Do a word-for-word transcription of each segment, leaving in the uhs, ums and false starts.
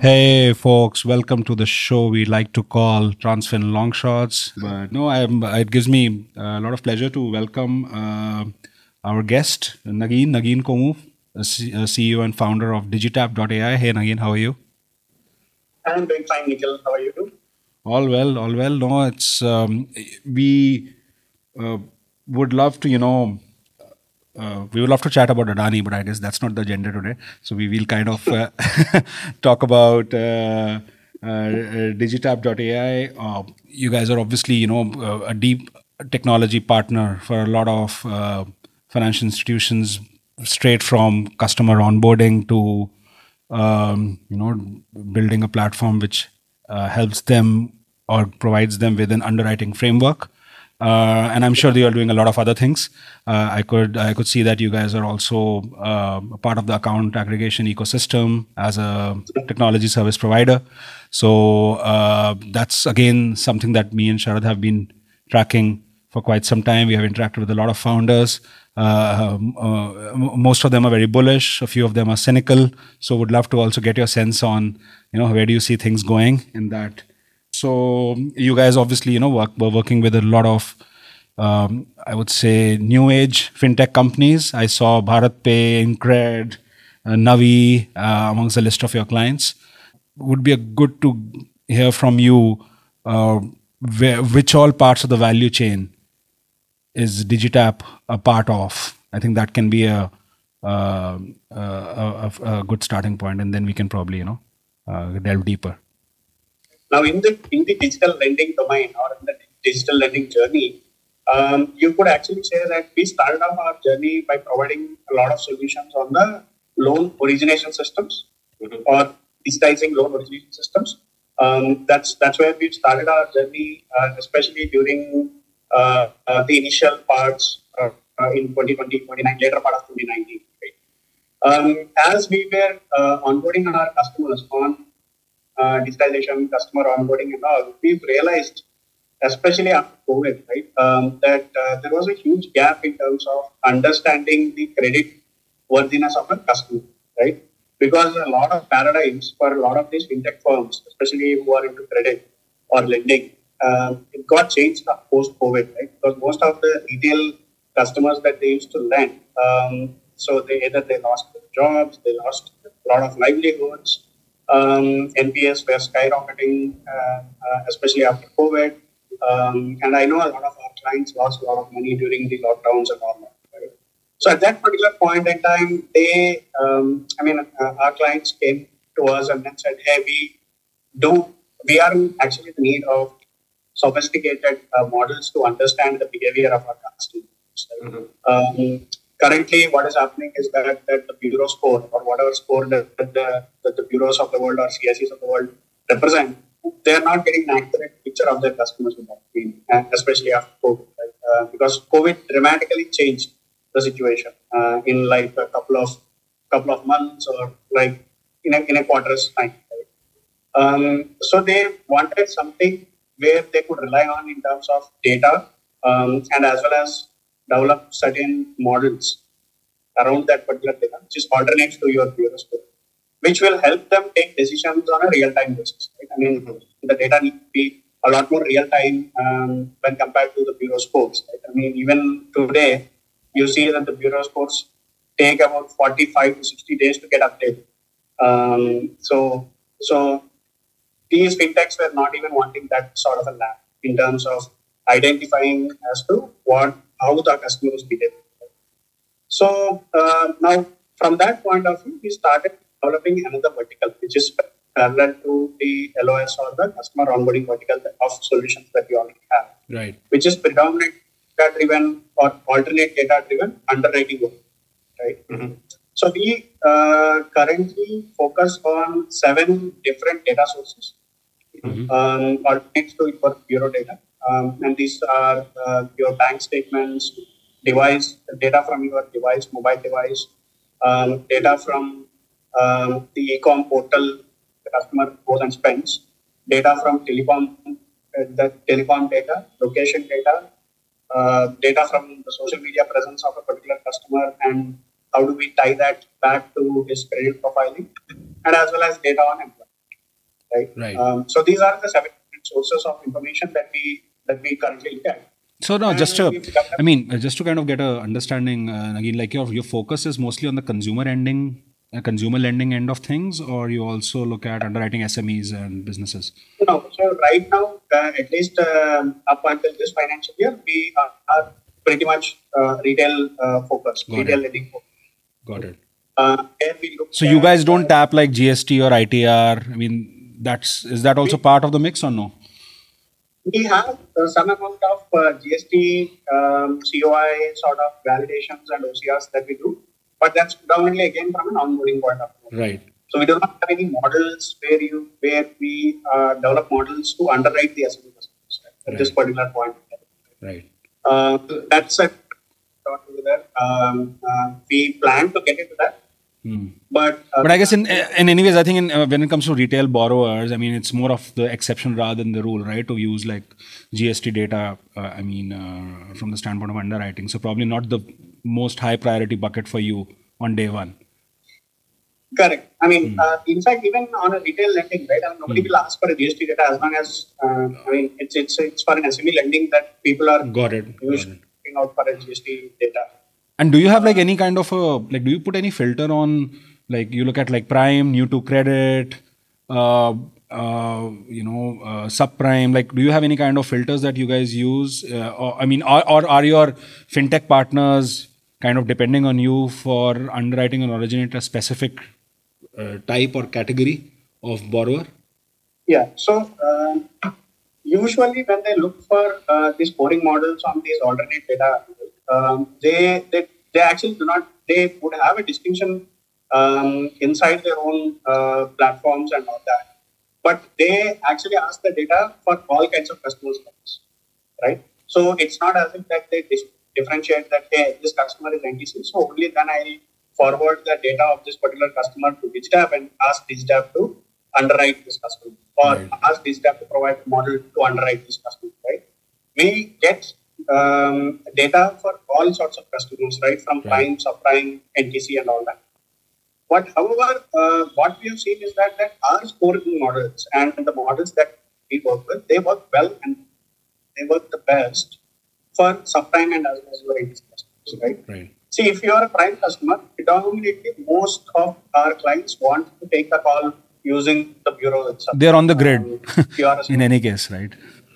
Hey folks, welcome to the show we like to call Transfin Long Shots. But no, I'm, it gives me a lot of pleasure to welcome uh, our guest, Nagin, Nagin Komu, a C- a C E O and founder of Digitap dot A I. Hey Nagin, how are you? I'm doing fine, Nikhil. How are you? All well, all well. No, it's um, we uh, would love to, you know, uh, we would love to chat about Adani, but I guess that's not the agenda today. So we will kind of uh, talk about uh, uh, uh, Digitap dot A I. Uh, you guys are obviously, you know, uh, a deep technology partner for a lot of uh, financial institutions, straight from customer onboarding to, um, you know, building a platform which uh, helps them or provides them with an underwriting framework. Uh, and I'm sure they are doing a lot of other things. Uh, I could I could see that you guys are also uh, a part of the account aggregation ecosystem as a technology service provider. So uh, that's again something that me and Sharad have been tracking for quite some time. We have interacted with a lot of founders. Uh, um, uh, m- most of them are very bullish. A few of them are cynical. So would love to also get your sense on, you know, where do you see things going in that. So you guys obviously, you know, work, were working with a lot of, um, I would say, new age fintech companies. I saw BharatPay, Incred, uh, Navi uh, amongst the list of your clients. Would be a good to hear from you uh, where, which all parts of the value chain is Digitap a part of. I think that can be a, uh, a, a, a good starting point, and then we can probably, you know, uh, delve deeper. Now, in the in the digital lending domain or in the digital lending journey, um, you could actually say that we started off our journey by providing a lot of solutions on the loan origination systems Mhm. or digitizing loan origination systems. Um, that's that's where we started our journey, uh, especially during uh, uh, the initial parts uh, uh, in twenty twenty, twenty nineteen, later part of twenty nineteen. Right? Um, as we were uh, onboarding our customers on uh, digitalization, customer onboarding, and all, we've realized, especially after COVID, right, um, that uh, there was a huge gap in terms of understanding the credit worthiness of a customer, right? Because a lot of paradigms for a lot of these fintech firms, especially who are into credit or lending, um, it got changed post COVID, right? Because most of the retail customers that they used to lend, um, so they either they lost their jobs, they lost a lot of livelihoods, um, N P S were skyrocketing, uh, uh, especially after COVID. Um, and I know a lot of our clients lost a lot of money during the lockdowns and all that. Right? So at that particular point in time, they, um, I mean, uh, our clients came to us and then said, "Hey, we do, we are actually in need of sophisticated uh, models to understand the behavior of our customers." Mm-hmm. Um, currently, what is happening is that, that the bureau score or whatever score that, that, the, that the bureaus of the world or C S Es of the world represent, they are not getting an accurate picture of their customers with that team, and especially after COVID, right? Uh, because COVID dramatically changed the situation uh, in like a couple of couple of months or like in a, in a quarter's time. Right? Um, so they wanted something where they could rely on in terms of data um, and as well as develop certain models around that particular data, which is alternates to your bureau score, which will help them take decisions on a real-time basis. Right? I mean, mm-hmm. the data needs to be a lot more real-time um, when compared to the bureau scores. Right? I mean, even today, you see that the bureau scores take about forty-five to sixty days to get updated. Um, so, so these fintechs were not even wanting that sort of a lab in terms of identifying as to what how the customers behave. So uh, now, from that point of view, we started developing another vertical, which is parallel to the L O S or the customer onboarding vertical of solutions that we already have, Right. which is predominant data-driven or alternate data-driven underwriting work, right? Mm-hmm. So we uh, currently focus on seven different data sources, mm-hmm. um, alternates to your bureau data, um, and these are uh, your bank statements, device data from your device, mobile device, um, data from um, the e-com portal the customer goes and spends, data from telecom, uh, the telecom data, location data, uh, data from the social media presence of a particular customer, and how do we tie that back to his credit profiling, and as well as data on employment. right? Right. Um, so these are the seven sources of information that we that we currently look at. So no, just And to, we've developed- I mean, uh, just to kind of get a understanding, uh, again, like your your focus is mostly on the consumer ending, uh, consumer lending end of things, or you also look at underwriting S M Es and businesses? No, so right now, uh, at least um, up until this financial year, we are, are pretty much uh, retail uh, focused, Got retail it. lending focused. Got it. Uh, where we look So you at, guys don't uh, tap like G S T or I T R. I mean, that's is that also We- part of the mix or no? we have uh, some amount of uh, G S T, um, C O I sort of validations and O C Rs that we do, but that's predominantly again from an onboarding point of view. Right. So we do not have any models where you where we uh, develop models to underwrite the S M E customers at Right. this particular point. Right. Uh, that's a thought over there. Um, uh, we plan to get into that, Hmm. but uh, But I guess in in any ways, I think in, uh, when it comes to retail borrowers, I mean, it's more of the exception rather than the rule, right? To use like G S T data, uh, I mean, uh, from the standpoint of underwriting. So probably not the most high priority bucket for you on day one. correct. I mean, uh, in fact, even on a retail lending, right? I mean, nobody Hmm. will ask for a G S T data as long as uh, I mean, it's it's it's for an S M E lending that people are Got it. Got used it. looking out for a G S T data. And do you have like any kind of a like? Do you put any filter on like you look at like prime, new to credit, uh, uh, you know, uh, subprime? Like, do you have any kind of filters that you guys use? Uh, or I mean, or, or are your fintech partners kind of depending on you for underwriting and originate a specific uh, type or category of borrower? Yeah. So um, usually when they look for uh, these scoring models on these alternate data, um, they, they they actually do not. They would have a distinction um, inside their own uh, platforms and all that, but they actually ask the data for all kinds of customers, right? So it's not as if that they dis- differentiate that hey, this customer is N T C, so only then I forward the data of this particular customer to DigiTap and ask DigiTap to underwrite this customer, or Right. ask DigiTap to provide a model to underwrite this customer, right? We get um, data for all sorts of customers, right? From Right. prime, subprime, N T C, and all that. But however, uh, what we have seen is that, that our scoring models and the models that we work with, they work well and they work the best for subprime and as well as your N T C customers, right? Right. See, if you are a prime customer, predominantly most of our clients want to take the call using the bureau itself. They're on the grid Um, P R S. in any case, right?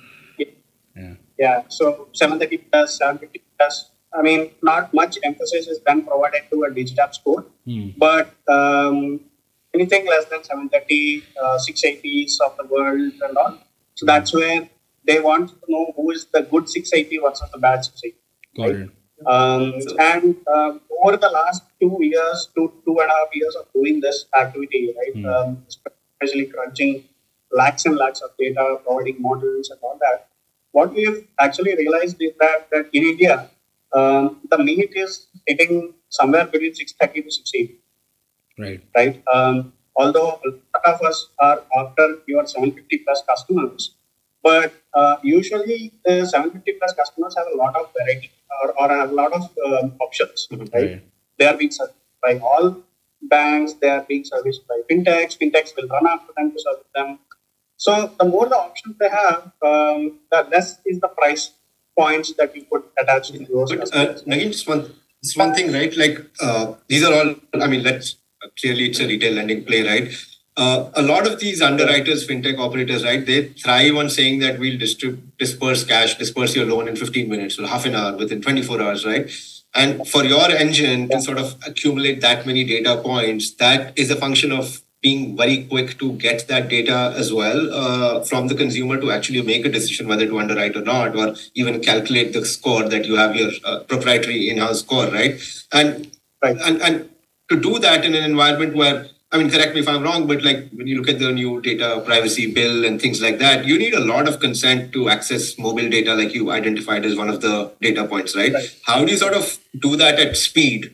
Yeah. Yeah, so seven thirty plus, seven fifty plus. I mean, not much emphasis is then provided to a DigiTap score, Hmm. but um, anything less than seven thirty, uh, six eighties of the world and all. So that's where they want to know who is the good six eighty versus the bad six eighty. Got it. Um, and uh, over the last two years, two two and a half years of doing this activity, right, Hmm. um, especially crunching lakhs and lakhs of data, providing models and all that, what we have actually realized is that, that in India, um, the meat is hitting somewhere between six thirty to six eighty, Right. right? Um, although a lot of us are after your seven fifty plus customers, but uh, usually the seven fifty plus customers have a lot of variety or, or have a lot of um, options, right? Right. They are being served by all banks, they are being serviced by fintechs, fintechs will run after them to serve them. So the more the options they have, um, the less is the price points that you could attach to those But uh, customers. again, just one, just one thing, right? Like uh, these are all. I mean, let's clearly it's a retail lending play, right? Uh, a lot of these underwriters, fintech operators, right? They thrive on saying that we'll distrib- disperse cash, disperse your loan in fifteen minutes or half an hour, within twenty-four hours, right? And for your engine Yeah. to sort of accumulate that many data points, that is a function of being very quick to get that data as well uh, from the consumer to actually make a decision whether to underwrite or not, or even calculate the score that you have your uh, proprietary in-house score, right? And, Right. and and to do that in an environment where, I mean, correct me if I'm wrong, but like when you look at the new data privacy bill and things like that, you need a lot of consent to access mobile data, like you identified as one of the data points, right? Right. How do you sort of do that at speed?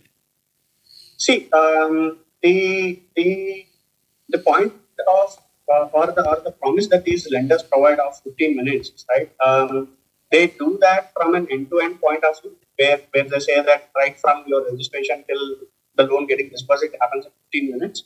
See, um, the the the point of uh, or the or the promise that these lenders provide of fifteen minutes, right? Um, they do that from an end-to-end point of view, where where they say that right from your registration till the loan getting disbursed, it happens in fifteen minutes.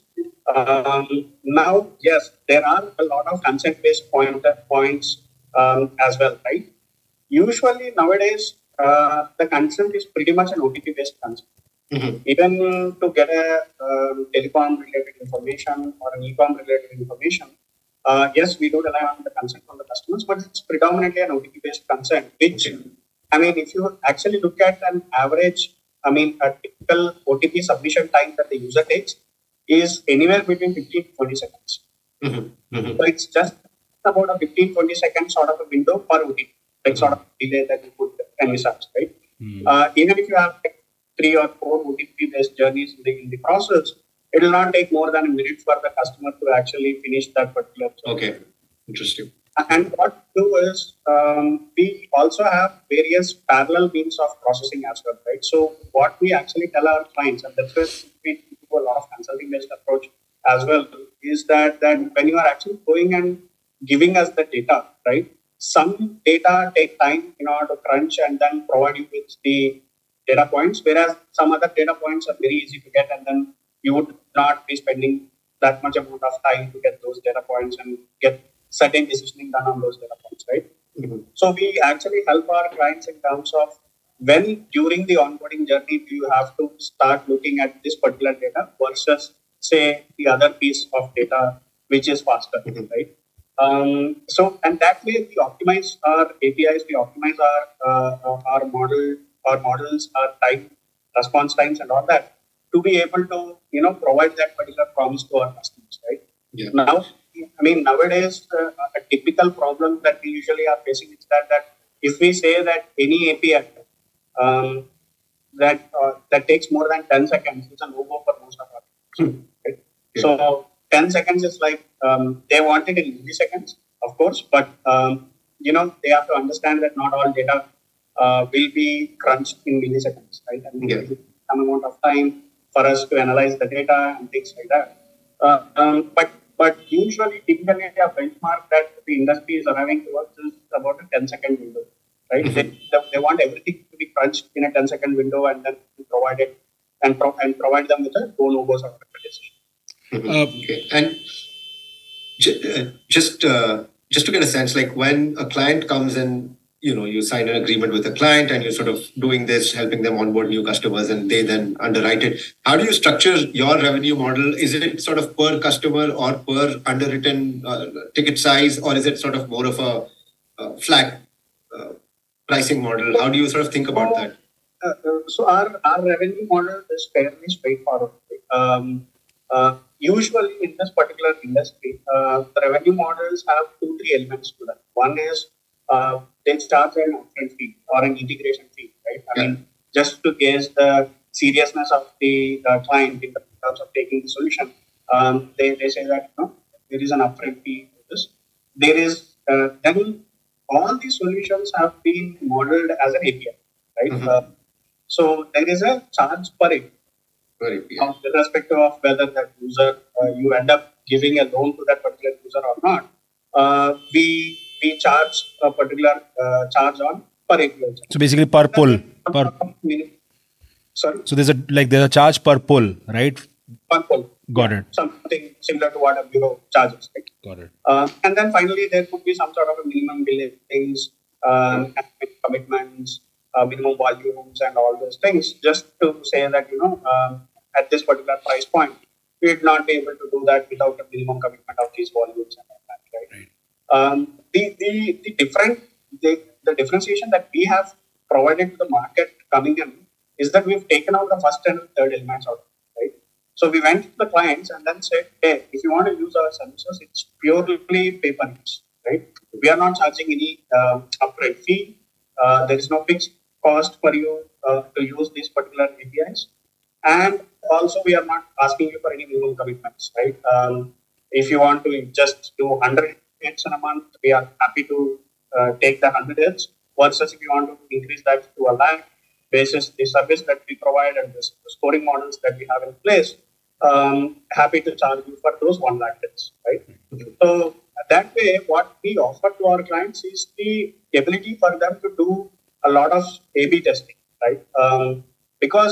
Um, now, yes, there are a lot of consent-based point, points um, as well, right? Usually nowadays, uh, the consent is pretty much an O T P-based consent. Mm-hmm. Even to get a um, telecom-related information or an e-com-related information, uh, yes, we do rely on the consent from the customers, but it's predominantly an O T P-based consent, which, I mean, if you actually look at an average, I mean, a typical O T P submission time that the user takes is anywhere between fifteen to twenty seconds. Mm-hmm. Mm-hmm. So it's just about a fifteen to twenty second sort of a window per O T P, like sort of delay that you could envisage, right? Mm. Uh, even if you have like three or four O T P-based journeys in the, in the process, it will not take more than a minute for the customer to actually finish that particular journey. Okay, interesting. And what we do is um, we also have various parallel means of processing as well, right? So what we actually tell our clients, and that's where we do a lot of consulting-based approach as well, is that, that when you are actually going and giving us the data, right? Some data take time in order to crunch and then provide you with the data points, whereas some other data points are very easy to get, and then you would not be spending that much amount of time to get those data points and get certain decisioning done on those data points, right? Mm-hmm. So we actually help our clients in terms of when during the onboarding journey do you have to start looking at this particular data versus say the other piece of data which is faster, Mm-hmm. right? Um, so and that way we optimize our A P Is, we optimize our uh, our model, our models, our time response times, and all that to be able to you know provide that particular promise to our customers, right? Yeah. Now, I mean, nowadays, uh, a typical problem that we usually are facing is that, that if we say that any A P I um, that uh, that takes more than ten seconds, it's a no-go for most of our customers. Right? Yeah. So ten seconds is like um, they want it in milliseconds, of course, but um, you know they have to understand that not all data uh, will be crunched in milliseconds, right? And Yeah. there will be some amount of time for us to analyze the data and things like that. Uh, um, but but usually, typically, a benchmark that the industry is arriving towards is about a ten second window, right? Mm-hmm. They, they, they want everything to be crunched in a ten second window and then provide it and, pro- and provide them with a go no go sort of a decision. Mm-hmm. Uh, Okay, and ju- uh, just uh, just to get a sense, like when a client comes and you know you sign an agreement with a client and you're sort of doing this, helping them onboard new customers, and they then underwrite it. How do you structure your revenue model? Is it sort of per customer or per underwritten uh, ticket size, or is it sort of more of a uh, flat uh, pricing model? How do you sort of think about that? Uh, uh, so our, our revenue model is fairly straightforward. Um, uh, usually in this particular industry, uh, the revenue models have two, three elements to them. One is uh, they charge an upfront fee or an integration fee, right? I Yeah. mean, just to gauge the seriousness of the uh, client in terms of taking the solution, um, they, they say that you know, there is an upfront fee for this. There is, uh, then all these solutions have been modeled as an A P I, right? Mhm. Uh, so there is a charge per A P I. Very clear. Now, irrespective of whether that user, uh, you end up giving a loan to that particular user or not, uh, we we charge a particular uh, charge on per A P I. so basically per pull. Per, Sorry, so there's a like there's a charge per pull, right? per pull. Got it. Something similar to what a bureau charges, right? Got it. Uh, and then finally, there could be some sort of a minimum billings, um, commitments, uh, minimum volumes, and all those things, just to say that, you know, um, at this particular price point, we would not be able to do that without a minimum commitment of these volumes and all that, right? Right. Um, the, the, the different, the, the differentiation that we have provided to the market coming in is that we've taken out the first and third elements out, right? So we went to the clients and then said, hey, if you want to use our services, it's purely pay per use, right? We are not charging any uh, upfront fee. Uh, there is no fixed cost for you uh, to use these particular A P Is. And also, we are not asking you for any minimum commitments, right? Um, if you want to just do one hundred hits in a month, we are happy to uh, take the one hundred hits. Versus if you want to increase that to a lakh, basis the service that we provide and the scoring models that we have in place, um, happy to charge you for those one lakh hits, right? So that way, what we offer to our clients is the ability for them to do a lot of A B testing, right? Um, because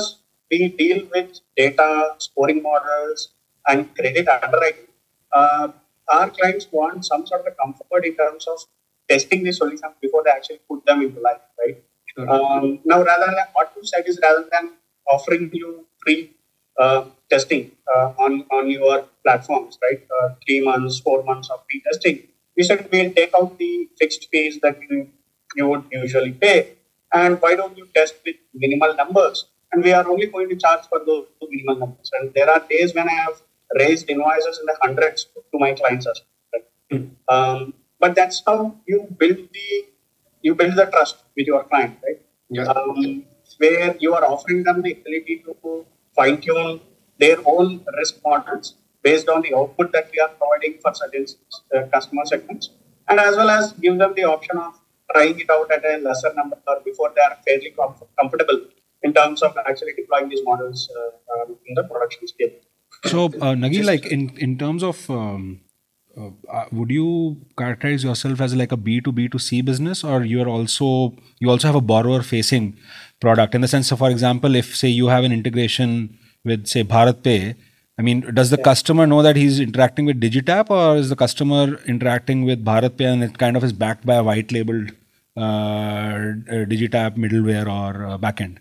we deal with data, scoring models, and credit underwriting, uh, our clients want some sort of comfort in terms of testing the solutions before they actually put them into life, right? Sure. Um, now, rather than what you said is rather than offering you free uh, testing uh, on on your platforms, right? Uh, three months, four months of free testing. We said we'll take out the fixed fees that you you would usually pay, and why don't you test with minimal numbers? And we are only going to charge for those minimal numbers. And there are days when I have raised invoices in the hundreds to my clients as well. Right? Um, but that's how you build the you build the trust with your client, right? Yeah. Um, where you are offering them the ability to fine tune their own risk models based on the output that we are providing for certain uh, customer segments, and as well as give them the option of trying it out at a lesser number before they are fairly com- comfortable in terms of actually deploying these models uh, um, in the production scale. So, uh, Nagin, like in, in terms of, um, uh, uh, would you characterize yourself as like a B to B to C business, or you are also you also have a borrower facing product in the sense of, for example, if say you have an integration with say Bharat Pay, I mean, does the Yeah. customer know that he's interacting with Digitap, or is the customer interacting with Bharat Pay and it kind of is backed by a white labeled uh, uh, Digitap middleware or uh, backend?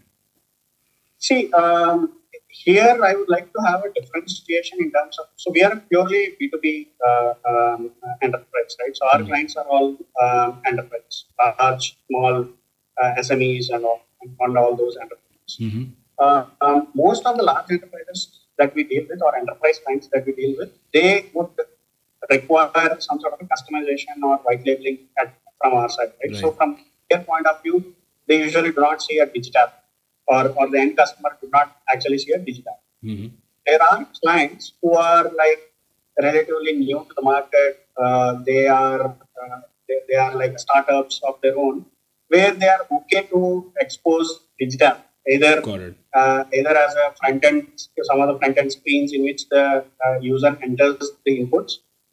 See, um, here I would like to have a differentiation in terms of, so we are purely B two B uh, um, enterprise, right? So our Mm. clients are all um, enterprise, large, small, uh, S M Es and all, and all those enterprises. Mm-hmm. Uh, um, most of the large enterprises that we deal with or enterprise clients that we deal with, they would require some sort of a customization or white labeling at, from our side, right? Right. So from their point of view, they usually do not see a Digitap, or, or the end customer do not actually see a Digitap. Mm-hmm. There are clients who are like relatively new to the market. Uh, they are uh, they, they are like startups of their own, where they are okay to expose Digitap either Got it. uh, either as a front end, some of the front end screens in which the uh, user enters the inputs,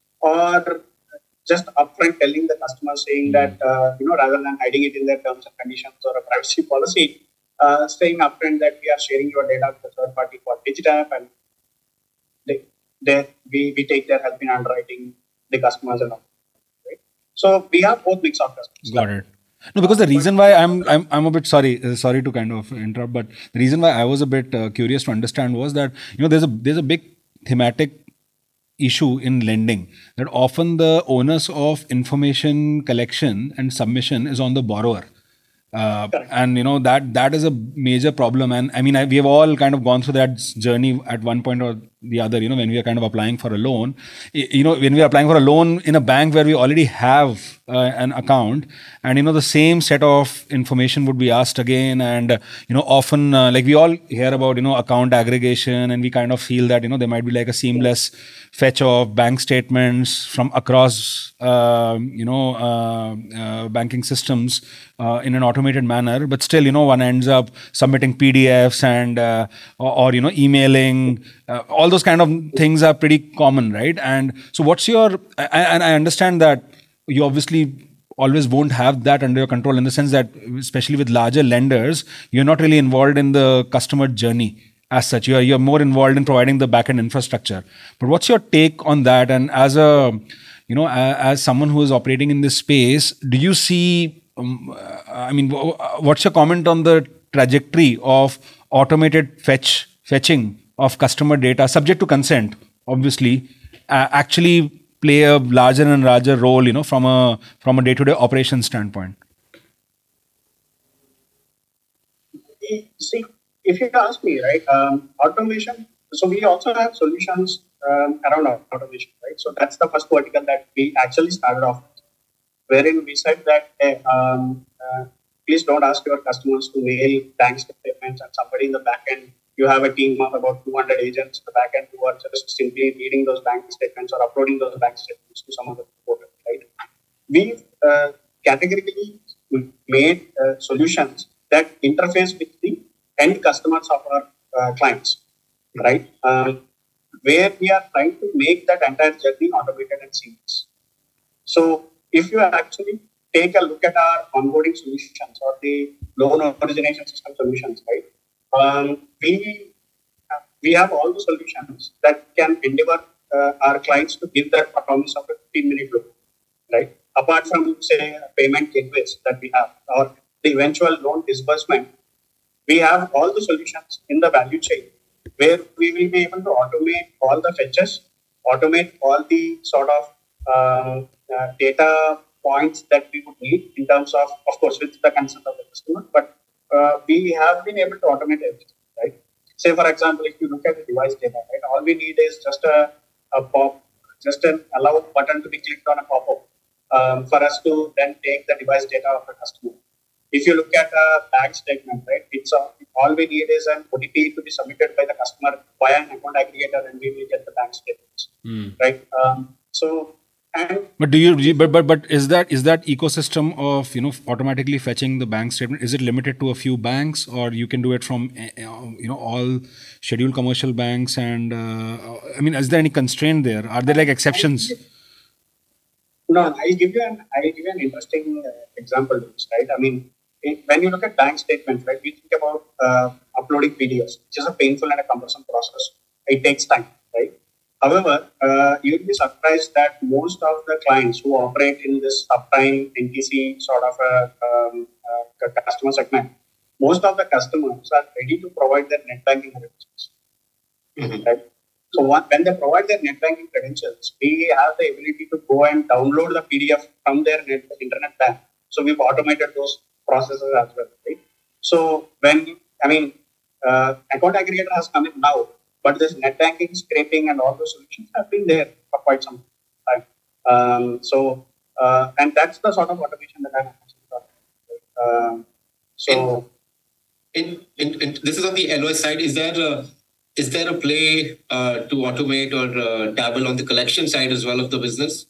or just upfront telling the customer saying Mm. that uh, you know rather than hiding it in their terms and conditions or a privacy policy, uh, saying upfront that we are sharing your data with a third party called Digitap, and they, they we, we take their help in underwriting the customers and all. Right? So we have both mix of customers. Got it. No, because the reason why I'm I'm I'm a bit sorry uh, sorry to kind of interrupt, but the reason why I was a bit uh, curious to understand was that you know there's a there's a big thematic issue in lending that often the onus of information collection and submission is on the borrower. Uh, Correct. and you know that that is a major problem, and I mean I, we have all kind of gone through that journey at one point or the other. You know, when we are kind of applying for a loan, y- you know, when we are applying for a loan in a bank where we already have uh, an account, and you know the same set of information would be asked again, and uh, you know often uh, like we all hear about you know account aggregation, and we kind of feel that you know there might be like a seamless fetch of bank statements from across uh, you know uh, uh, banking systems uh, in an automated manner, but still you know one ends up submitting P D Fs and uh, or, or you know emailing. Uh, all those kind of things are pretty common, right? And so what's your I- I- and I understand that you obviously always won't have that under your control in the sense that especially with larger lenders you're not really involved in the customer journey as such. You're you're more involved in providing the backend infrastructure. But what's your take on that? And as a you know a, as someone who is operating in this space, do you see? Um, uh, I mean, wh- wh- what's your comment on the trajectory of automated fetch fetching of customer data, subject to consent, obviously, uh, actually play a larger and larger role, you know, from a from a day to day operation standpoint? See, if you ask me, right, um, automation. So we also have solutions um, around automation, right? So that's the first vertical that we actually started off with, wherein we said that hey, um, uh, please don't ask your customers to mail bank statements and somebody in the back end. You have a team of about two hundred agents in the back end who are just simply reading those bank statements or uploading those bank statements to some other portal, right? We've uh, categorically made uh, solutions that interface with the end customers of our uh, clients, right? Um, where we are trying to make that entire journey automated and seamless. So if you actually take a look at our onboarding solutions or the loan origination system solutions, right? Um, we we have all the solutions that can endeavor uh, our clients to give that promise of a fifteen minute look, right? Apart from, say, payment gateways that we have or the eventual loan disbursement, we have all the solutions in the value chain where we will be able to automate all the fetches, automate all the sort of uh, uh, data points that we would need in terms of, of course, with the consent of the customer, but uh, we have been able to automate everything, right? Say, for example, if you look at the device data, right, all we need is just a, a pop, just an allow button to be clicked on a pop-up um, for us to then take the device data of the customer. If you look at a bank statement, right, it's a, all we need is an O T P to be submitted by the customer via an account aggregator, and we will get the bank statements, Mm. right? Um, so, and But do you? But but but is that is that ecosystem of you know automatically fetching the bank statement? Is it limited to a few banks, or you can do it from uh, you know all scheduled commercial banks? And uh, I mean, is there any constraint there? Are there like exceptions? no, I'll give you an I'll give you an interesting uh, example, right? I mean, it, when you look at bank statements, right, we think about uh, uploading P D Fs, which is a painful and a cumbersome process. It takes time, right? However, uh, you'll be surprised that most of the clients who operate in this uptime N T C sort of a um, uh, customer segment, most of the customers are ready to provide their net banking credentials. Mhm. Right? So one, when they provide their net banking credentials, we have the ability to go and download the P D F from their net, internet bank. So we've automated those processes as well, right? So when, I mean, uh, account aggregator has come in now, but this net banking, scraping, and all those solutions have been there for quite some time. Um, so, uh, and that's the sort of automation that I'm actually talking about. Um, so, In, in, in this is on the L O S side. Is there a, is there a play uh, to automate or uh, dabble on the collection side as well of the business?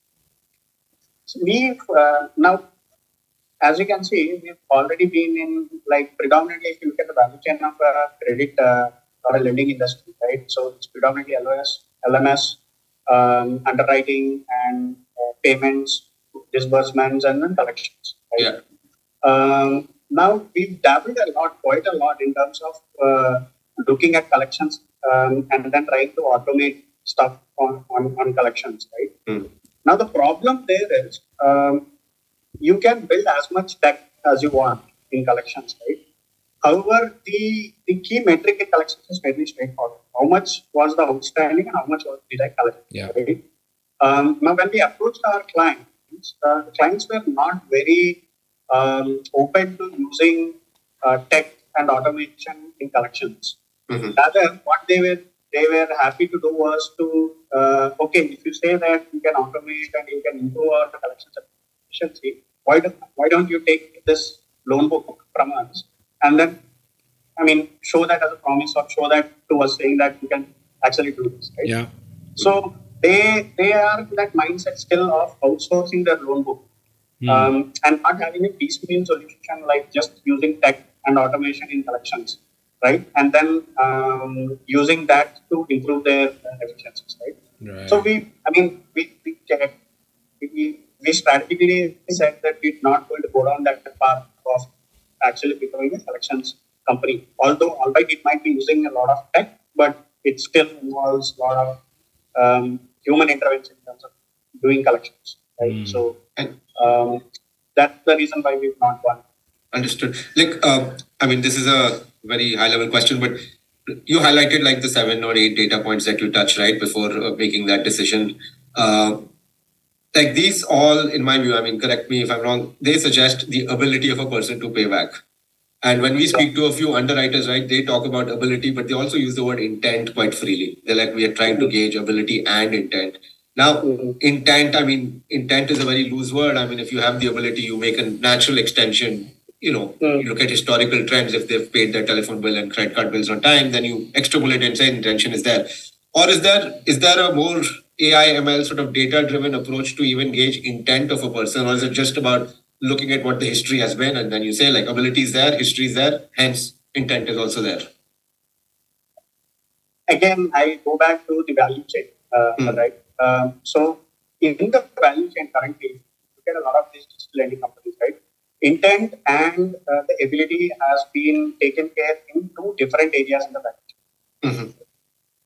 so we uh, now, as you can see, we've already been in like predominantly. If you look at the value chain of uh, credit uh, or lending industry, right? So it's predominantly L O S, L M S, um, underwriting, and uh, payments, disbursements, and then collections. Right? Yeah. Um, now we've dabbled a lot, quite a lot, in terms of uh, looking at collections um, and then trying to automate stuff on, on, on collections, right? Mm. Now the problem there is um, you can build as much tech as you want in collections, right? However, the, the key metric in collections is very straightforward. How much was the outstanding and how much was did I collect? Yeah. Right? Um, now, when we approached our clients, uh, the clients were not very um, open to using uh, tech and automation in collections. Mhm. Rather, what they were they were happy to do was to uh, okay, if you say that you can automate and you can improve our collections efficiency, why do, why don't you take this loan book from us and then, I mean, show that as a promise or show that to us saying that you can actually do this, right? Yeah. So they they are in that mindset still of outsourcing their loan book Hmm. um, and not having a piecemeal solution like just using tech and automation in collections, right? And then um, using that to improve their uh, efficiencies, right? Right. So we, I mean, we we, we we strategically said that we're not going to go down that path of actually becoming a collections company. Although, albeit it might be using a lot of tech, but it still involves a lot of um, human intervention in terms of doing collections, right? Mm. So And um, that's the reason why we've not gone. understood. Like, uh, I mean, this is a very high level question, but you highlighted like the seven or eight data points that you touched right before uh, making that decision. Uh, like these all, in my view, I mean, correct me if I'm wrong, they suggest the ability of a person to pay back. And when we speak to a few underwriters, right, they talk about ability, but they also use the word intent quite freely. They're like, we are trying to gauge ability and intent. Now, Mhm. intent, I mean, intent is a very loose word. I mean, if you have the ability, you make a natural extension. You know, Mm. you look at historical trends. If they've paid their telephone bill and credit card bills on time, then you extrapolate and say intention is there. Or is there is there a more A I M L sort of data driven approach to even gauge intent of a person, or is it just about looking at what the history has been and then you say like ability is there, history is there, hence intent is also there? Again, I go back to the value chain, uh, Hmm. right? Um, so in the value chain currently, look at a lot of these digital lending companies, right? Intent and uh, the ability has been taken care in two different areas in the value chain. Mhm.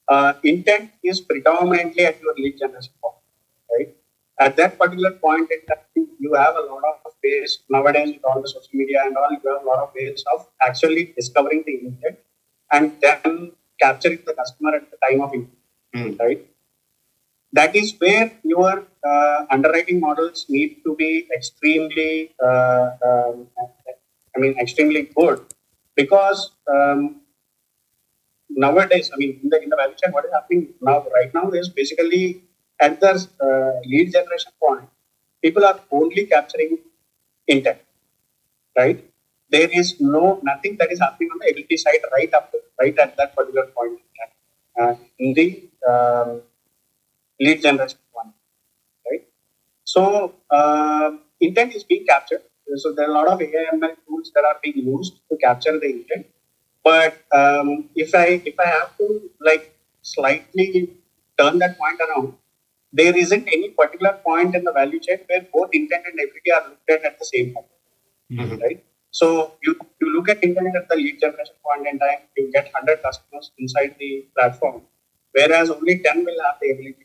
uh, intent is predominantly at your lead generation point, right? At that particular point in time, you have a lot of ways nowadays with all the social media and all. You have a lot of ways of actually discovering the intent and then capturing the customer at the time of intent, mm. right? That is where your uh, underwriting models need to be extremely, uh, um, I mean, extremely good, because um, nowadays, I mean, in the in the value chain, what is happening now, right now, is basically at the uh, lead generation point, people are only capturing intent, right? There is no nothing that is happening on the ability side right up, right at that particular point in time. Uh, in the um, lead generation one, right? So uh, intent is being captured. So there are a lot of A I M L tools that are being used to capture the intent. But um, if I if I have to like slightly turn that point around, there isn't any particular point in the value chain where both intent and ability are looked at at the same time, mm-hmm. right? So you, you look at intent at the lead generation point in time, you get one hundred customers inside the platform, whereas only ten will have the ability.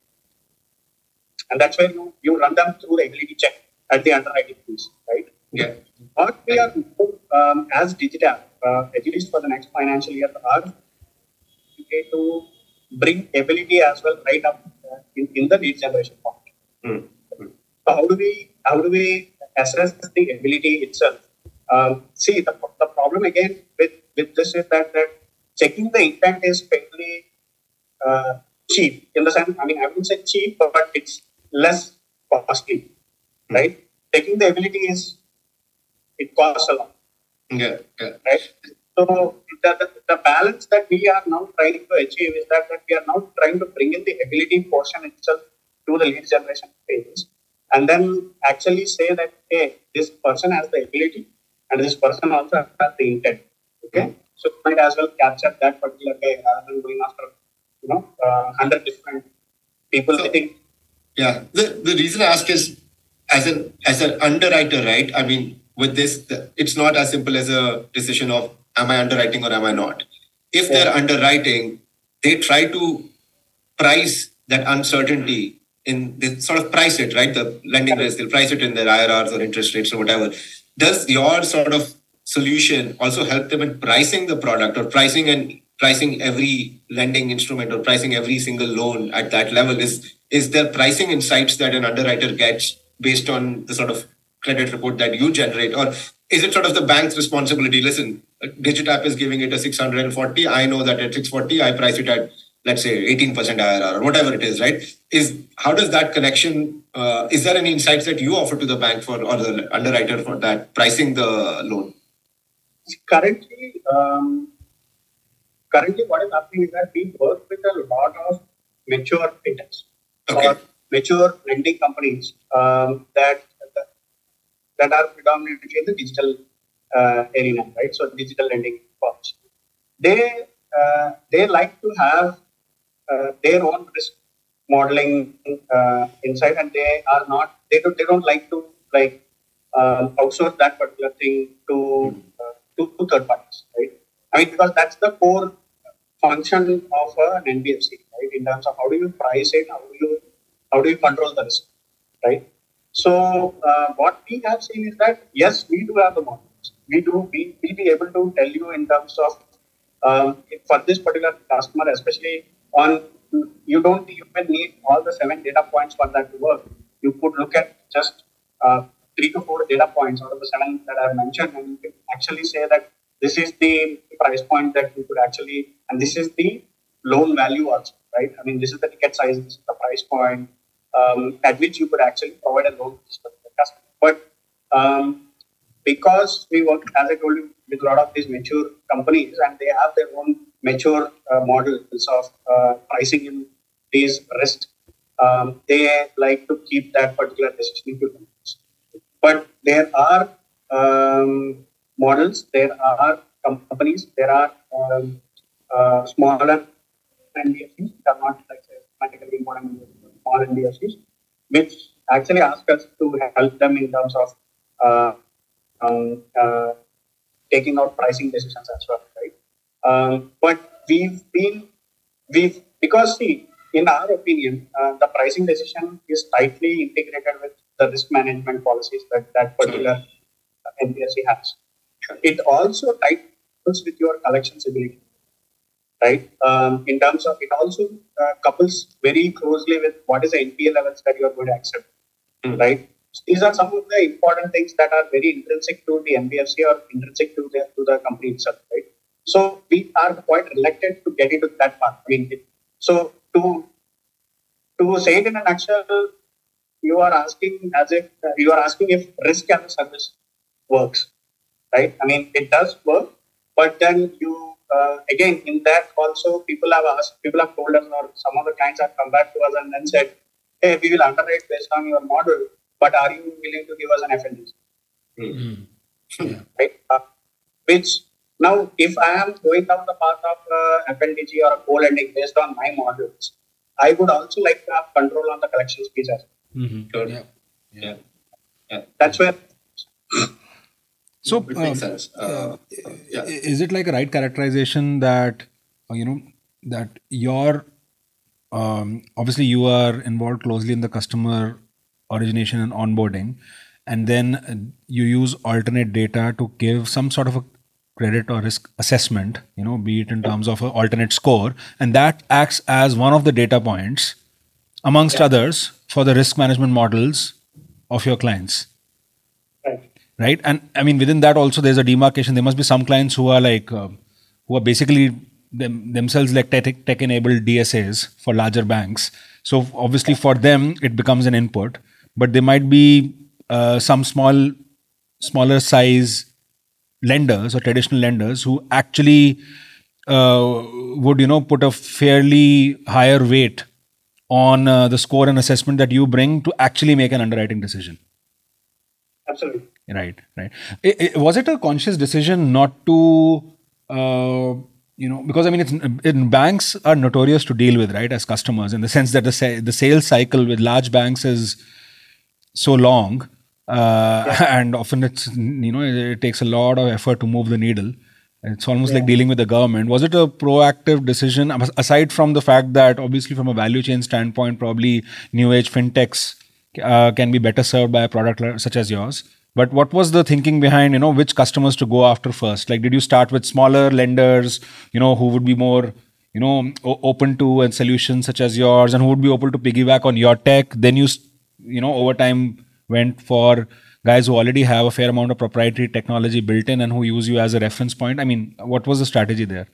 And that's where you, you run them through the ability check at the underwriting piece, right? Yeah. What we are um, as Digital, uh, at least for the next financial year, are to bring ability as well right up uh, in, in the lead generation point. Mm. So how do we how do we assess the ability itself? Um, see, the, the problem again with, with this is that, that checking the intent is fairly uh, cheap. In the sense, I mean, I wouldn't say cheap, but, but it's less costly, mm. right? Checking the ability is, it costs a lot. Yeah, yeah. Right? So the, the, the balance that we are now trying to achieve is that, that we are now trying to bring in the ability portion itself to the lead generation phase, and then actually say that, hey, this person has the ability and this person also has the intent. Okay, mm-hmm. So you might as well capture that particular guy rather than going after, you know, uh, hundred different people. So, I think. Yeah, the the reason I ask is, as an as an underwriter, right? I mean, with this, it's not as simple as a decision of am I underwriting or am I not. If yeah. they're underwriting, they try to price that uncertainty in, they sort of price it, right? The lending rates, they'll price it in their I R Rs or interest rates or whatever. Does your sort of solution also help them in pricing the product or pricing and pricing every lending instrument or pricing every single loan at that level? Is is there pricing insights that an underwriter gets based on the sort of credit report that you generate? Or is it sort of the bank's responsibility? Listen, Digitap is giving it a six hundred forty. I know that at six forty, I price it at, let's say, eighteen percent I R R or whatever it is, right? Is how does that connection, uh, is there any insights that you offer to the bank for or the underwriter for that pricing the loan? Currently, um, currently what is happening is that we work with a lot of mature fintechs okay. or mature lending companies um, that that are predominantly in the digital uh, arena, right? So digital lending firms. They uh, they like to have uh, their own risk modeling uh, inside, and they are not. They don't. They don't like to like um, outsource that particular thing to uh, to, to third parties, right? I mean, because that's the core function of an N B F C, right? In terms of how do you price it, how do you how do you control the risk, right? So uh, what we have seen is that, yes, we do have the models. We do, we will be able to tell you in terms of, um, for this particular customer, especially on, you don't even need all the seven data points for that to work. You could look at just uh, three to four data points out of the seven that I have mentioned, and you can actually say that this is the price point that you could actually, and this is the loan value also, right? I mean, this is the ticket size, this is the price point, Um, at which you could actually provide a loan to the customer. But um, because we work, as I told you, with a lot of these mature companies, and they have their own mature uh, models of uh, pricing in these risks, um, they like to keep that particular decision to themselves. But there are um, models, there are companies, there are um, uh, smaller N B F Cs that are not like systematically important. Small N B F Cs, which actually ask us to help them in terms of uh, um, uh, taking out pricing decisions as well, right? Um, but we've been we because see, in our opinion, uh, the pricing decision is tightly integrated with the risk management policies that that particular N B F C has. It also tightens with your collections ability, right? Um, in terms of it also uh, couples very closely with what is the N P A levels that you are going to accept, Mm. right? These are some of the important things that are very intrinsic to the N B F C or intrinsic to the to the company itself, right? So we are quite reluctant to get into that part. I mean, it- so to to say it in a nutshell, you are asking as if you are asking if risk as a service works, right? I mean, it does work, but then you uh, again in that also people have asked, people have told us, or some of the clients have come back to us and then said, "Hey, we will underwrite based on your model, but are you willing to give us an F L D?" Mm. Right? Uh, which now, if I am going down the path of uh, F L D G or a co-lending based on my models, I would also like to have control on the collections piece as well. Mm-hmm. Sure. Yeah. Yeah. Yeah. That's where So, It makes um, sense. Uh, yeah. i- is it like a right characterization that uh, you know that your um, obviously you are involved closely in the customer origination and onboarding, and then uh, you use alternate data to give some sort of a credit or risk assessment, you know, be it in terms of an alternate score, and that acts as one of the data points amongst others for the risk management models of your clients, right. right? And I mean, within that also there's a demarcation. There must be some clients who are like uh, who are basically them, themselves like tech, tech enabled D S As for larger banks. So obviously for them it becomes an input, but there might be uh, some small smaller size lenders or traditional lenders who actually uh, would you know put a fairly higher weight on uh, the score and assessment that you bring to actually make an underwriting decision. Absolutely. Right, right. I- I- was it a conscious decision not to, uh, you know, because I mean, it's in banks are notorious to deal with, right, as customers, in the sense that the sa- the sales cycle with large banks is so long, uh, and often it's you know it, it takes a lot of effort to move the needle. It's almost like dealing with the government. Was it a proactive decision, As- aside from the fact that obviously from a value chain standpoint, probably new age fintechs uh, can be better served by a product li- such as yours? But what was the thinking behind, you know, which customers to go after first? Like, did you start with smaller lenders, you know, who would be more, you know, o- open to a solution such as yours, and who would be open to piggyback on your tech? Then you, s- you know, over time went for guys who already have a fair amount of proprietary technology built in and who use you as a reference point. I mean, what was the strategy there?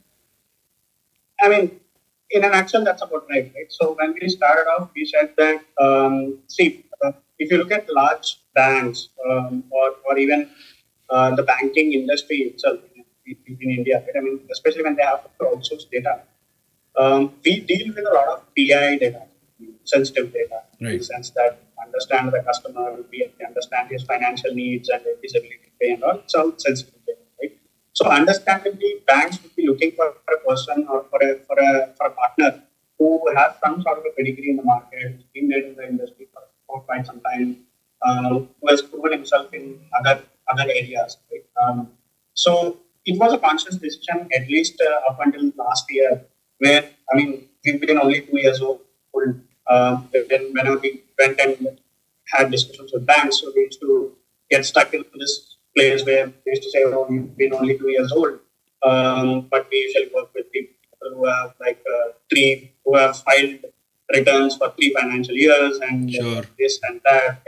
I mean, in a nutshell, that's about right, right? So when we started off, we said that, um, see, uh, if you look at large banks um, or, or even uh, the banking industry itself in, in, in India, right? I mean, especially when they have to outsource data, um, we deal with a lot of P I data, sensitive data, in the Right. sense that understand the customer, we understand his financial needs and his ability to pay and all. It's all sensitive data, right? So understandably, banks would be looking for a person or for a for a for a partner who has some sort of a pedigree in the market, who's been there in the industry for, for quite some time, um, who has proven himself in other other areas, right? Um, so it was a conscious decision, at least uh, up until last year, where I mean we've been only two years old. Um, when whenever we went and had discussions with banks, so we used to get stuck in this place where we used to say, "Oh, we've been only two years old," um, but we usually work with people who have like uh, three, who have filed returns for three financial years and uh, Sure. this and that.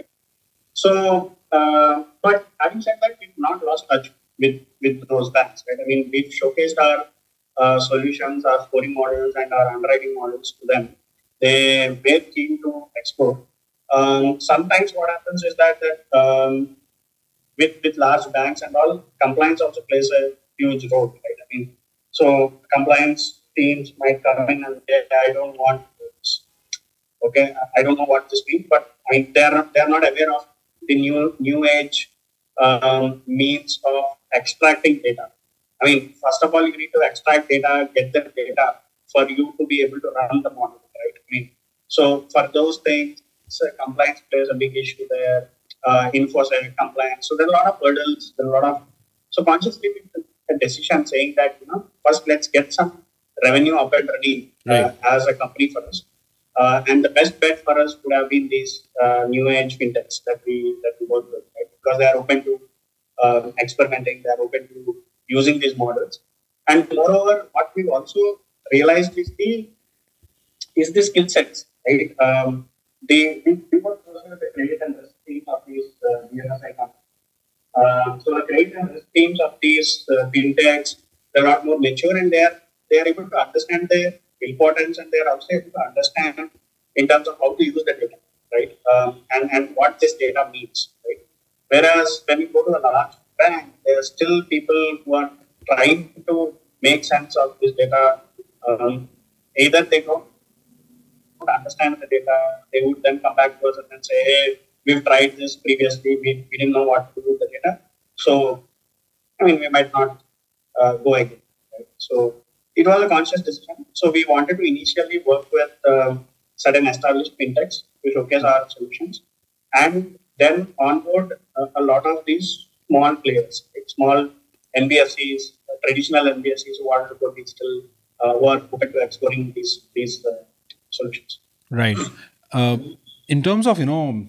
So, uh, but having said that, we've not lost touch with, with those banks, right? I mean, we've showcased our uh, solutions, our scoring models, and our underwriting models to them. They were keen to explore. Um, sometimes what happens is that, that um, with with large banks and all, compliance also plays a huge role, right? I mean, so compliance teams might come in and say, "I don't want this." Okay, I don't know what this means, but I mean they're not, they're not aware of the new new age um, means of extracting data. I mean, first of all, you need to extract data, get the data for you to be able to run the model, right? I mean, so for those things, so compliance plays a big issue there. Uh, InfoSec compliance. So there are a lot of hurdles. There are a lot of so consciously we took a decision saying that you know first let's get some revenue up and running uh, Right. as a company for us. Uh, and the best bet for us would have been these uh, new age fintechs that we that we work with, right? Because they are open to uh, experimenting, they are open to using these models. And moreover, what we also realized is the is the skill sets, right? Um, the we, we were closer to the credit and risk teams of these uh, B F S I companies. Uh, so the credit and risk teams of these uh, fintechs, they're a lot more mature and they are they are able to understand the importance and they are also able to understand in terms of how to use the data, right? Um, and and what this data means, right? Whereas when you go to a large bank, there are still people who are trying to make sense of this data. Um, either they don't understand the data, they would then come back to us and say, hey, we've tried this previously, we, we didn't know what to do with the data. So, I mean, we might not uh, go again. Right? So, it was a conscious decision. So, we wanted to initially work with uh, certain established fintechs to showcase our solutions and then onboard uh, a lot of these small players, like small N B F Cs, uh, traditional N B F Cs who wanted to go digital, uh, who are open to exploring these, these uh, solutions. Right. Uh, in terms of, you know,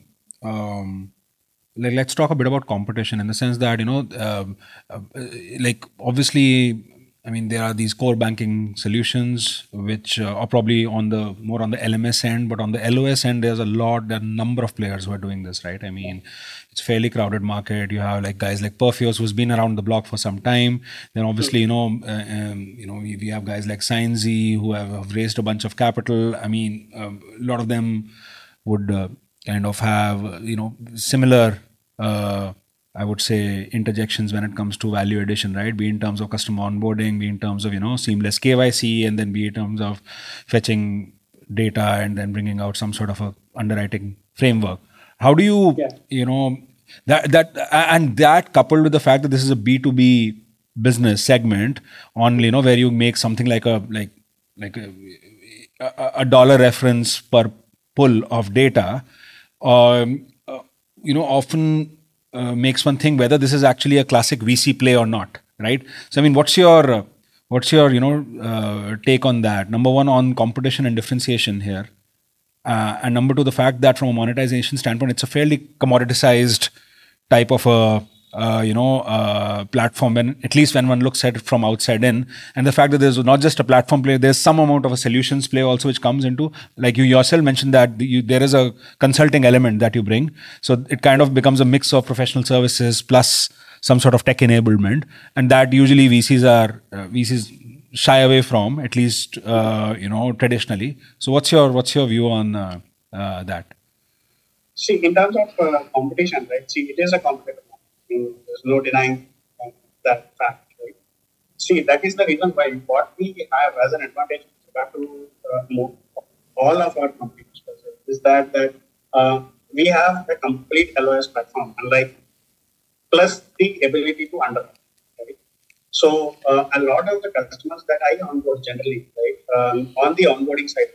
um, like let's talk a bit about competition in the sense that, you know, um, uh, like obviously, I mean, there are these core banking solutions which uh, are probably on the more on the L M S end, but on the L O S end, there's a lot, there are a number of players who are doing this, right? I mean, it's a fairly crowded market. You have like guys like Perfios who's been around the block for some time. Then obviously, you know, uh, um, you know, we, we have guys like Scienzy who have, have raised a bunch of capital. I mean, um, a lot of them would uh, kind of have, uh, you know, similar. Uh, I would say interjections when it comes to value addition, right? Be in terms of customer onboarding, be in terms of, you know, seamless K Y C, and then be in terms of fetching data and then bringing out some sort of a underwriting framework. How do you, Yeah. you know, that, that, and that coupled with the fact that this is a B two B business segment on, you know, where you make something like a, like, like a, a, a dollar reference per pull of data, um, uh, you know, often uh, makes one think whether this is actually a classic V C play or not, right? So, I mean, what's your uh, what's your you know uh, take on that? Number one, on competition and differentiation here, uh, and number two, the fact that from a monetization standpoint, it's a fairly commoditized type of a uh, you know uh, platform. When at least when one looks at it from outside in, and the fact that there's not just a platform play, there's some amount of a solutions play also which comes into. Like you yourself mentioned that you, there is a consulting element that you bring, so it kind of becomes a mix of professional services plus some sort of tech enablement, and that usually V Cs are uh, V Cs shy away from, at least uh, you know traditionally. So what's your what's your view on uh, uh, that? See, in terms of uh, competition, right? See, it is a competitive market. I mean, there's no denying uh, that fact, right? See, that is the reason why what we have as an advantage with regard to uh, mo- all of our companies is that that uh, we have a complete L O S platform, unlike plus the ability to underwrite. Right? So uh, a lot of the customers that I onboard generally, right, um, on the onboarding side,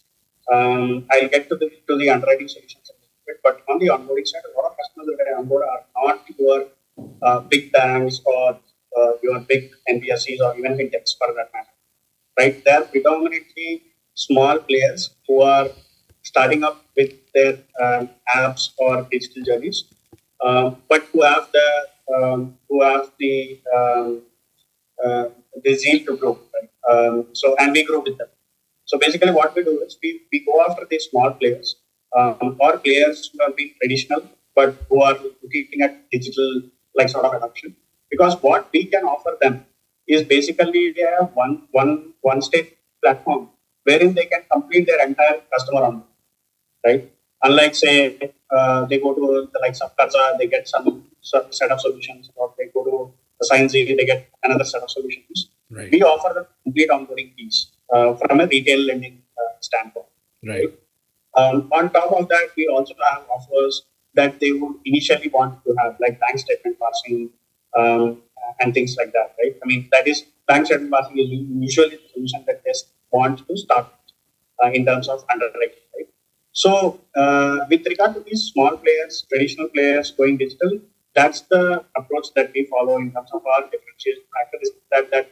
um, I'll get to the to the underwriting solutions in a bit, but on the onboarding side, a lot of customers that I onboard are not your uh, big banks or uh, your big N B F Cs or even fintechs for that matter. Right? They are predominantly small players who are starting up with their um, apps or digital journeys, um, but who have the um, who have the um, uh, the zeal to grow. Right? Um, so and we grow with them. So basically, what we do is we, we go after these small players um, or players who have been traditional but who are looking at digital like sort of adoption. Because what we can offer them is basically they have one one one state platform wherein they can complete their entire customer onboarding, right? Unlike say uh, they go to the likes of Karza, they get some set of solutions, or they go to the Science, they get another set of solutions. Right. We offer the complete onboarding piece uh, from a retail lending uh, standpoint. Right. Um, on top of that, we also have offers that they would initially want to have, like bank statement parsing um, and things like that, right? I mean, that is bank statement parsing is usually the solution that they want to start uh, in terms of underwriting, right? So, uh, with regard to these small players, traditional players going digital, that's the approach that we follow in terms of our differentiation factor is that, that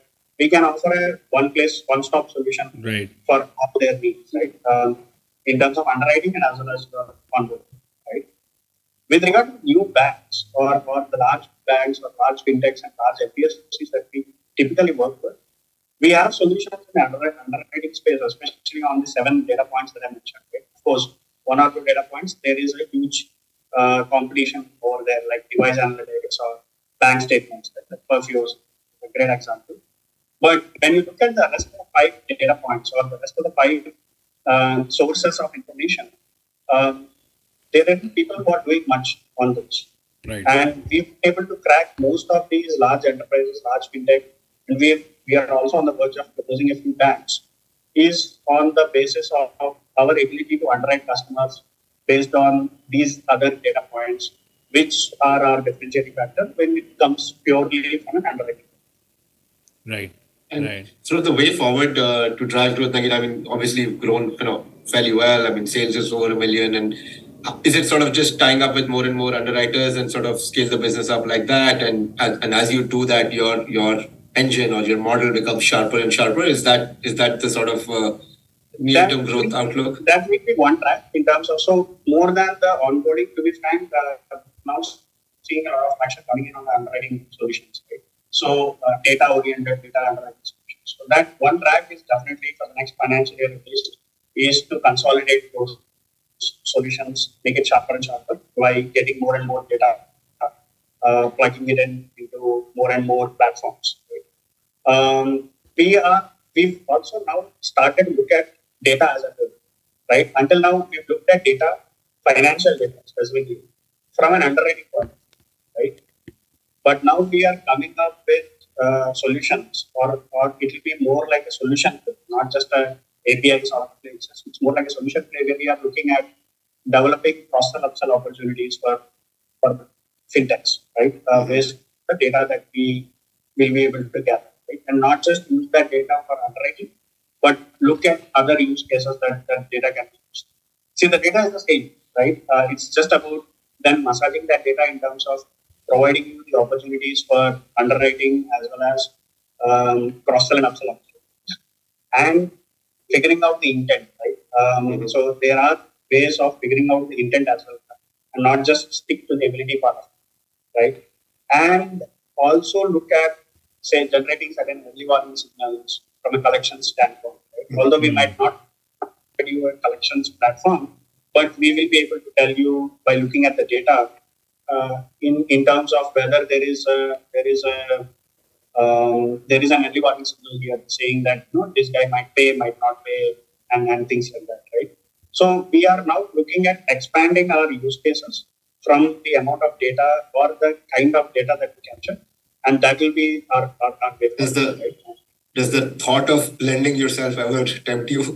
we can offer a one place, one stop solution Right. for all their needs, right? Um, in terms of underwriting and as well as the onboarding, right? With regard to new banks or, or the large banks or large fintechs and large N B F Cs that we typically work with, we have solutions in the underwriting, underwriting space, especially on the seven data points that I mentioned. Right? Of course, one or two data points, there is a huge uh, competition over there, like device analytics or bank statements, like Perfios, a great example. But when you look at the rest of the five data points or the rest of the five uh, sources of information, um, there are people who are doing much on this. Right. And we've been able to crack most of these large enterprises, large fintech, and we we are also on the verge of proposing a few banks, is on the basis of, of our ability to underwrite customers based on these other data points, which are our differentiating factor when it comes purely from an underwriting. Right. And right. sort of the way forward uh, to drive growth, I mean, obviously you've grown, you know, fairly well. I mean, sales is over a million, and is it sort of just tying up with more and more underwriters and sort of scale the business up like that? And and as you do that, your your engine or your model becomes sharper and sharper. Is that is that the sort of uh, near-term growth outlook? That will be one track in terms of, so more than the onboarding, to be frank, uh, now seeing a lot of action coming in on the underwriting solutions. Right? So uh, data-oriented data underwriting solutions. So that one track is definitely for the next financial year at least, is to consolidate those solutions, make it sharper and sharper by getting more and more data, uh, plugging it in into more and more platforms. Right? Um, we are we've also now started to look at data as a whole. Right? Until now, we've looked at data, financial data specifically, from an underwriting point, right? But now we are coming up with uh, solutions, or, or it will be more like a solution, not just a A P Is or places. It's more like a solution play where we are looking at developing cross-sell, upsell opportunities for, for fintechs, right? Uh, based on the data that we will be able to gather, right? And not just use that data for underwriting, but look at other use cases that, that data can be used. See, the data is the same, right? Uh, it's just about then massaging that data in terms of providing you the opportunities for underwriting as well as um, cross-sell and upsell opportunities. And figuring out the intent, right? Um, mm-hmm. So there are ways of figuring out the intent as well, and not just stick to the ability part of it, right? And also look at, say, generating certain early warning signals from a collections standpoint. Right? Mm-hmm. Although we might not give you a collections platform, but we will be able to tell you by looking at the data uh, in in terms of whether there is a there is a um, there is an early warning signal here saying that, you know, this guy might pay, might not pay, and, and things like that, right? So we are now looking at expanding our use cases from the amount of data or the kind of data that we capture, and that will be our our, our does the right? Does the thought of lending yourself ever tempt you?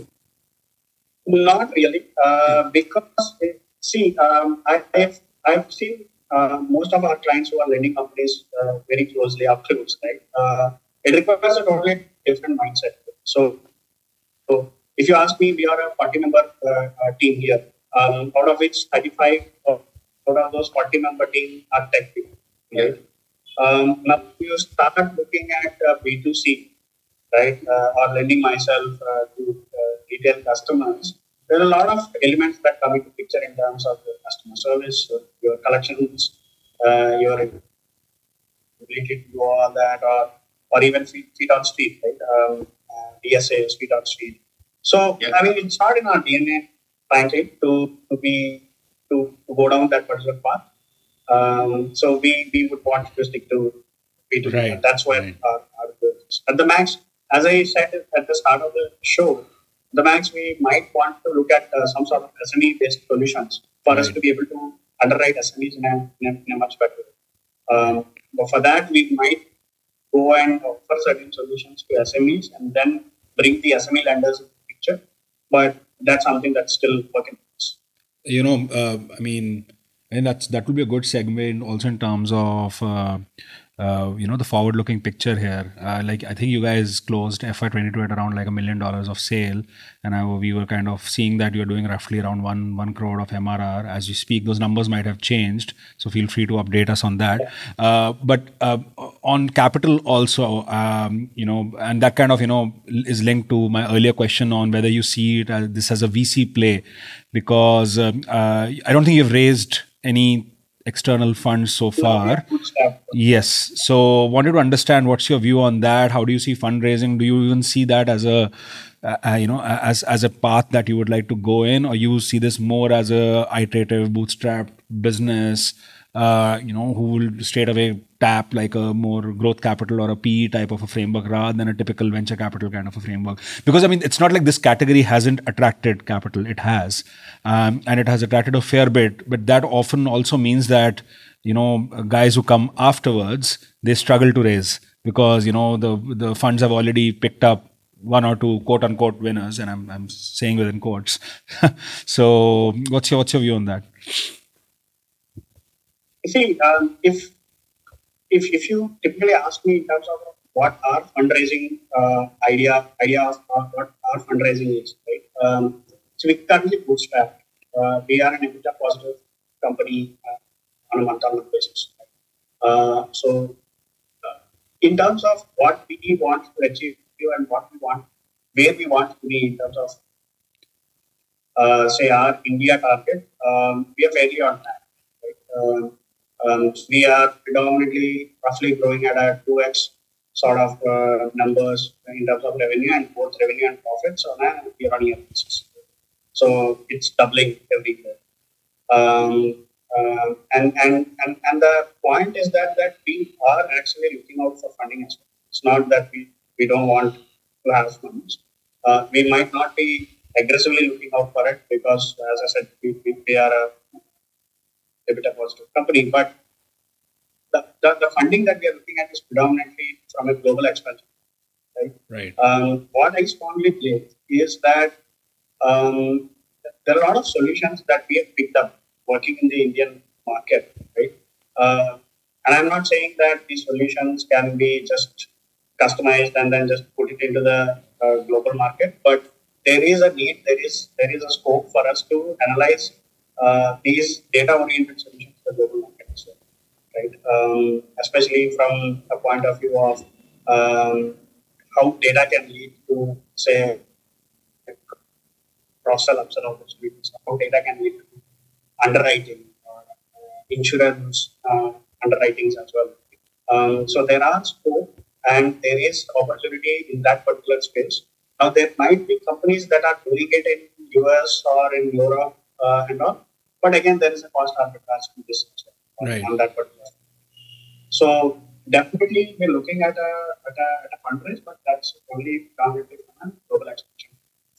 Not really, uh, because see, um, I, I've I've seen uh, most of our clients who are lending companies uh, very closely up close, right? Uh, it requires a totally different mindset. So, so if you ask me, we are a forty-member uh, uh, team here, um, out of which thirty-five of, out of those forty-member team are tech people, right? Um, now you start looking at uh, B two C, right, uh, or lending myself uh, to uh, retail customers. There are a lot of elements that come into picture in terms of your customer service, your, your collections, uh, your ability to do all that, or or even feet, feet on street, right? Um, uh, D S As, feet on street. So yeah. I mean, it's not in our D N A, frankly, to to be to, to go down that particular path. Um, so we we would want to stick to B two B. Right. That's where right. our, our goal is. At the max, as I said at the start of the show, the max we might want to look at uh, some sort of S M E-based solutions for right. us to be able to underwrite S M Es in a, in a, in a much better way. Um, but for that, we might go and offer certain solutions to S M Es and then bring the S M E lenders into the picture. But that's something that's still working. You know, uh, I mean, and that's that will be a good segue in also in terms of uh, uh, you know, the forward-looking picture here. Uh, like I think you guys closed F Y twenty-two at around like a million dollars of sale, and I, we were kind of seeing that you're doing roughly around one one crore of M R R as you speak. Those numbers might have changed, so feel free to update us on that. Uh, but uh, on capital also, um, you know, and that kind of, you know, is linked to my earlier question on whether you see it as this as a V C play, because um, uh, I don't think you've raised any external funds so far. Yes. So wanted to understand what's your view on that. How do you see fundraising? Do you even see that as a, uh, you know, as as a path that you would like to go in, or you see this more as a iterative, bootstrap business, uh, you know, who will straight away tap like a more growth capital or a P E type of a framework rather than a typical venture capital kind of a framework? Because I mean, it's not like this category hasn't attracted capital. It has, um, and it has attracted a fair bit. But that often also means that, you know, guys who come afterwards, they struggle to raise because, you know, the the funds have already picked up one or two quote unquote winners, and I'm I'm saying within quotes. So what's your what's your view on that? You see, um, if if if you typically ask me in terms of what our fundraising uh, idea idea of uh, what our fundraising is, right? Um, so we currently bootstrap. Uh, we are an EBITDA positive company uh, on a month-on-month basis. Uh, so, uh, in terms of what we want to achieve and what we want, where we want to be in terms of, uh, say, our India target, um, we are fairly on track. Right? Um, um, we are predominantly roughly growing at a two x sort of uh, numbers in terms of revenue, and both revenue and profits on a year-on-year basis. So it's doubling every year. Um, Uh, and, and and and the point is that that we are actually looking out for funding as well. It's not that we, we don't want to have funds. Uh, we might not be aggressively looking out for it because, as I said, we, we, we are a EBITDA positive company. But the, the, the funding that we are looking at is predominantly from a global expansion. Right. Right. Um, what I strongly believe is that um, there are a lot of solutions that we have picked up working in the Indian market, right? Uh, and I'm not saying that these solutions can be just customized and then just put it into the uh, global market, but there is a need, there is there is a scope for us to analyze uh, these data-oriented solutions for the global market as well, right? Um, especially from a point of view of um, how data can lead to, say, cross-sell, upsell opportunities, how data can lead to underwriting or uh, insurance uh, underwritings as well. Um, so there are scope and there is opportunity in that particular space. Now there might be companies that are doing it in U S or in Europe uh, and all, but again there is a cost arbitrage to this uh, right. on that particular. So definitely we're looking at a at a, at a fundraise, but that's only targeted on global expansion.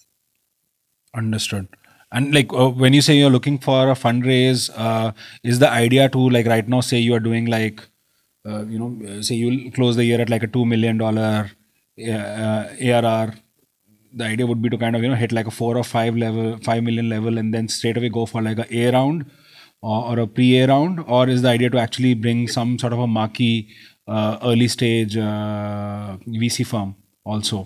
Understood. And like uh, when you say you're looking for a fundraise, uh, is the idea to like right now say you are doing like, uh, you know, say you'll close the year at like a two million dollars uh, A R R. The idea would be to kind of, you know, hit like a four or five level, five million level and then straight away go for like a A round or, or a pre-A round? Or is the idea to actually bring some sort of a marquee uh, early stage uh, V C firm also?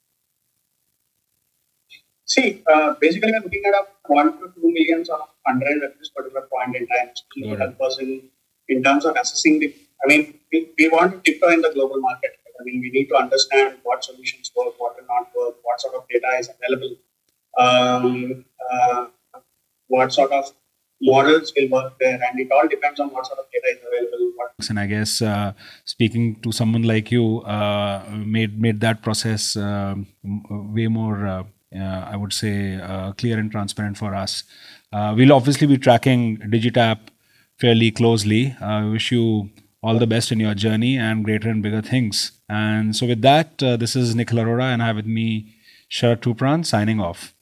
See, uh, basically, we're looking at a one to two million sort of fundraise at this particular point in time. To help us in, in terms of assessing the. I mean, we, we want to tiptoe in the global market. I mean, we need to understand what solutions work, what will not work, what sort of data is available, um, uh, what sort of models will work there, and it all depends on what sort of data is available. What and I guess uh, speaking to someone like you uh, made made that process uh, way more. Uh, Uh, I would say uh, clear and transparent for us. Uh, we'll obviously be tracking Digitap fairly closely. I uh, wish you all the best in your journey and greater and bigger things. And so with that, uh, this is Nikhil Arora and I have with me Sharad Tupran signing off.